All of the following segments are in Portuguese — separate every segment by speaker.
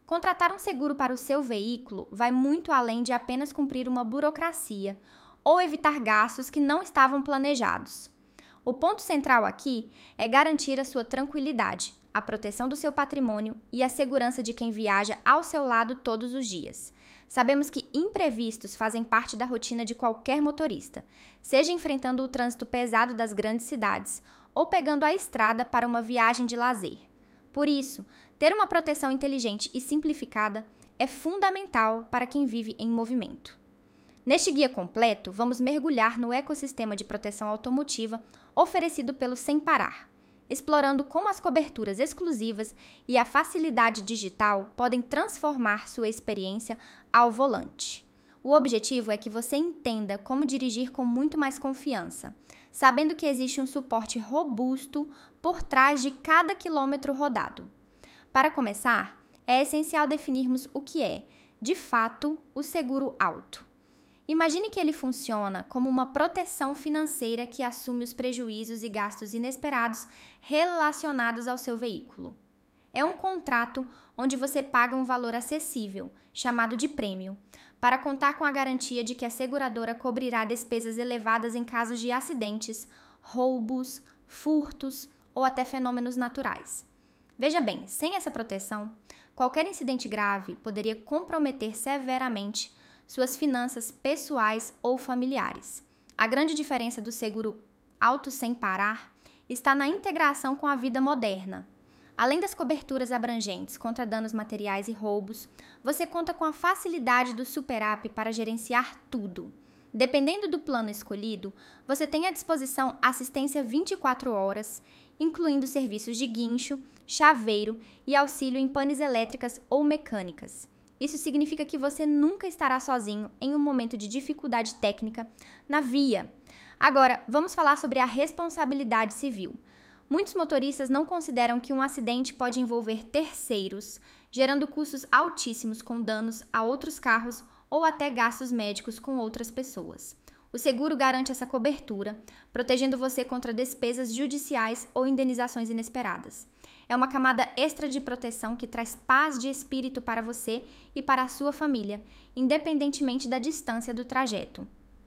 Speaker 1: Contratar um seguro para o seu veículo vai muito além de apenas cumprir uma burocracia ou evitar gastos que não estavam planejados. O ponto central aqui é garantir a sua tranquilidade, a proteção do seu patrimônio e a segurança de quem viaja ao seu lado todos os dias. Sabemos que imprevistos fazem parte da rotina de qualquer motorista, seja enfrentando o trânsito pesado das grandes cidades ou pegando a estrada para uma viagem de lazer. Por isso, ter uma proteção inteligente e simplificada é fundamental para quem vive em movimento. Neste guia completo, vamos mergulhar no ecossistema de proteção automotiva oferecido pelo Sem Parar, explorando como as coberturas exclusivas e a facilidade digital podem transformar sua experiência ao volante. O objetivo é que você entenda como dirigir com muito mais confiança, sabendo que existe um suporte robusto por trás de cada quilômetro rodado. Para começar, é essencial definirmos o que é, de fato, o seguro auto. Imagine que ele funciona como uma proteção financeira que assume os prejuízos e gastos inesperados relacionados ao seu veículo. É um contrato onde você paga um valor acessível, chamado de prêmio, para contar com a garantia de que a seguradora cobrirá despesas elevadas em casos de acidentes, roubos, furtos ou até fenômenos naturais. Veja bem, sem essa proteção, qualquer incidente grave poderia comprometer severamente suas finanças pessoais ou familiares. A grande diferença do seguro auto Sem Parar está na integração com a vida moderna. Além das coberturas abrangentes contra danos materiais e roubos, você conta com a facilidade do Super App para gerenciar tudo. Dependendo do plano escolhido, você tem à disposição assistência 24 horas, incluindo serviços de guincho, chaveiro e auxílio em panes elétricas ou mecânicas. Isso significa que você nunca estará sozinho em um momento de dificuldade técnica na via. Agora, vamos falar sobre a responsabilidade civil. Muitos motoristas não consideram que um acidente pode envolver terceiros, gerando custos altíssimos com danos a outros carros ou até gastos médicos com outras pessoas. O seguro garante essa cobertura, protegendo você contra despesas judiciais ou indenizações inesperadas. É uma camada extra de proteção que traz paz de espírito para você e para a sua família, independentemente da distância do trajeto.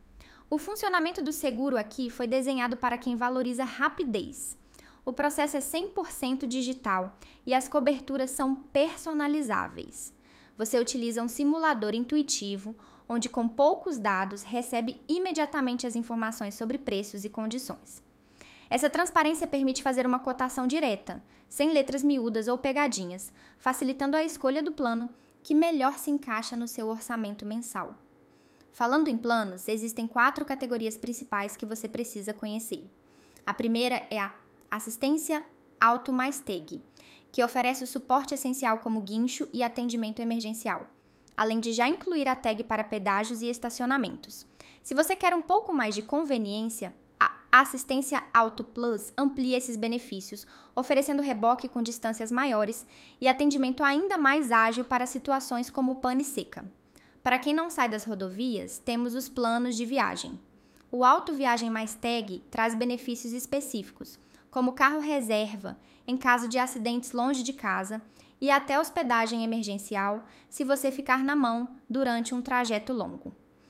Speaker 1: O funcionamento do seguro aqui foi desenhado para quem valoriza rapidez. O processo é 100% digital e as coberturas são personalizáveis. Você utiliza um simulador intuitivo, onde com poucos dados recebe imediatamente as informações sobre preços e condições. Essa transparência permite fazer uma cotação direta, sem letras miúdas ou pegadinhas, facilitando a escolha do plano que melhor se encaixa no seu orçamento mensal. Falando em planos, existem 4 categorias principais que você precisa conhecer. A primeira é a Assistência Auto mais TEG, que oferece o suporte essencial como guincho e atendimento emergencial, além de já incluir a tag para pedágios e estacionamentos. Se você quer um pouco mais de conveniência, a Assistência Auto Plus amplia esses benefícios, oferecendo reboque com distâncias maiores e atendimento ainda mais ágil para situações como pane seca. Para quem não sai das rodovias, temos os planos de viagem. O Auto Viagem mais Tag traz benefícios específicos, como carro reserva em caso de acidentes longe de casa e até hospedagem emergencial se você ficar na mão durante um trajeto longo.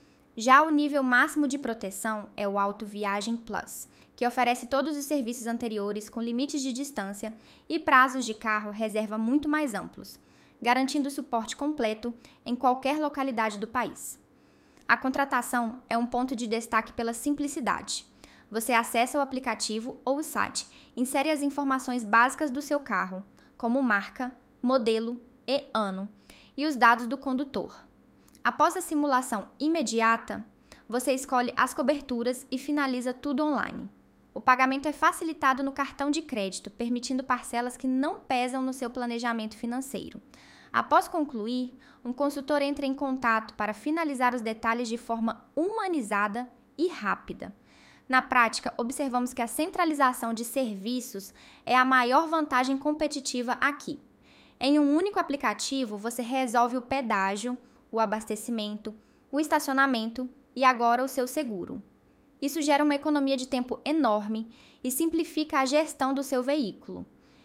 Speaker 1: Já o nível máximo de proteção é o Auto Viagem Plus, que oferece todos os serviços anteriores com limites de distância e prazos de carro reserva muito mais amplos, garantindo suporte completo em qualquer localidade do país. A contratação é um ponto de destaque pela simplicidade. Você acessa o aplicativo ou o site, insere as informações básicas do seu carro, como marca, modelo e ano, e os dados do condutor. Após a simulação imediata, você escolhe as coberturas e finaliza tudo online. O pagamento é facilitado no cartão de crédito, permitindo parcelas que não pesam no seu planejamento financeiro. Após concluir, um consultor entra em contato para finalizar os detalhes de forma humanizada e rápida. Na prática, observamos que a centralização de serviços é a maior vantagem competitiva aqui. Em um único aplicativo, você resolve o pedágio, o abastecimento, o estacionamento e agora o seu seguro. Isso gera uma economia de tempo enorme e simplifica a gestão do seu veículo.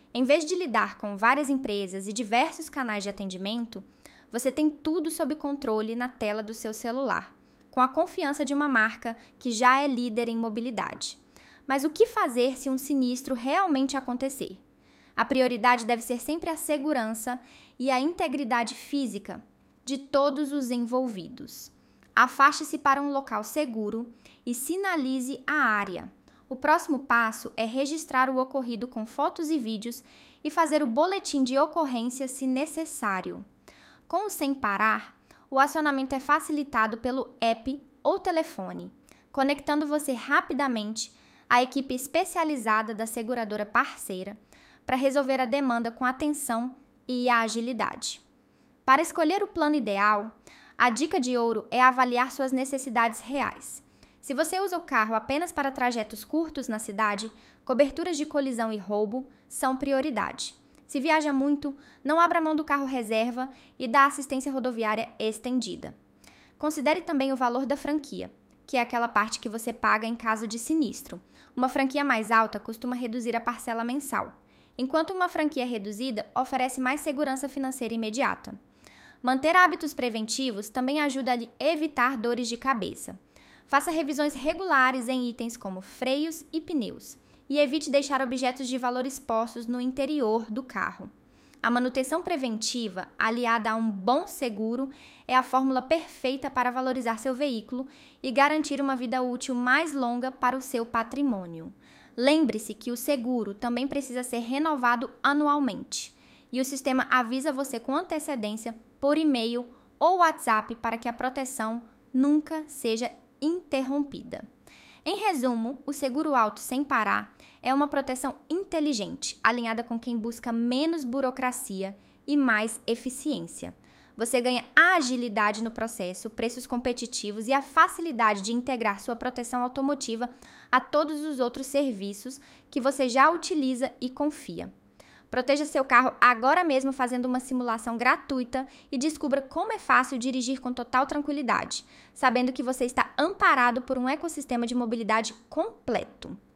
Speaker 1: Em vez de lidar com várias empresas e diversos canais de atendimento, você tem tudo sob controle na tela do seu celular, com a confiança de uma marca que já é líder em mobilidade. Mas o que fazer se um sinistro realmente acontecer? A prioridade deve ser sempre a segurança e a integridade física de todos os envolvidos. Afaste-se para um local seguro e sinalize a área. O próximo passo é registrar o ocorrido com fotos e vídeos e fazer o boletim de ocorrência se necessário. Com o Sem Parar, o acionamento é facilitado pelo app ou telefone, conectando você rapidamente à equipe especializada da seguradora parceira para resolver a demanda com atenção e agilidade. Para escolher o plano ideal, a dica de ouro é avaliar suas necessidades reais. Se você usa o carro apenas para trajetos curtos na cidade, coberturas de colisão e roubo são prioridade. Se viaja muito, não abra mão do carro reserva e da assistência rodoviária estendida. Considere também o valor da franquia, que é aquela parte que você paga em caso de sinistro. Uma franquia mais alta costuma reduzir a parcela mensal, enquanto uma franquia reduzida oferece mais segurança financeira imediata. Manter hábitos preventivos também ajuda a evitar dores de cabeça. Faça revisões regulares em itens como freios e pneus e evite deixar objetos de valor expostos no interior do carro. A manutenção preventiva, aliada a um bom seguro, é a fórmula perfeita para valorizar seu veículo e garantir uma vida útil mais longa para o seu patrimônio. Lembre-se que o seguro também precisa ser renovado anualmente e o sistema avisa você com antecedência por e-mail ou WhatsApp para que a proteção nunca seja interrompida. Em resumo, o seguro auto Sem Parar é uma proteção inteligente, alinhada com quem busca menos burocracia e mais eficiência. Você ganha agilidade no processo, preços competitivos e a facilidade de integrar sua proteção automotiva a todos os outros serviços que você já utiliza e confia. Proteja seu carro agora mesmo fazendo uma simulação gratuita e descubra como é fácil dirigir com total tranquilidade, sabendo que você está amparado por um ecossistema de mobilidade completo.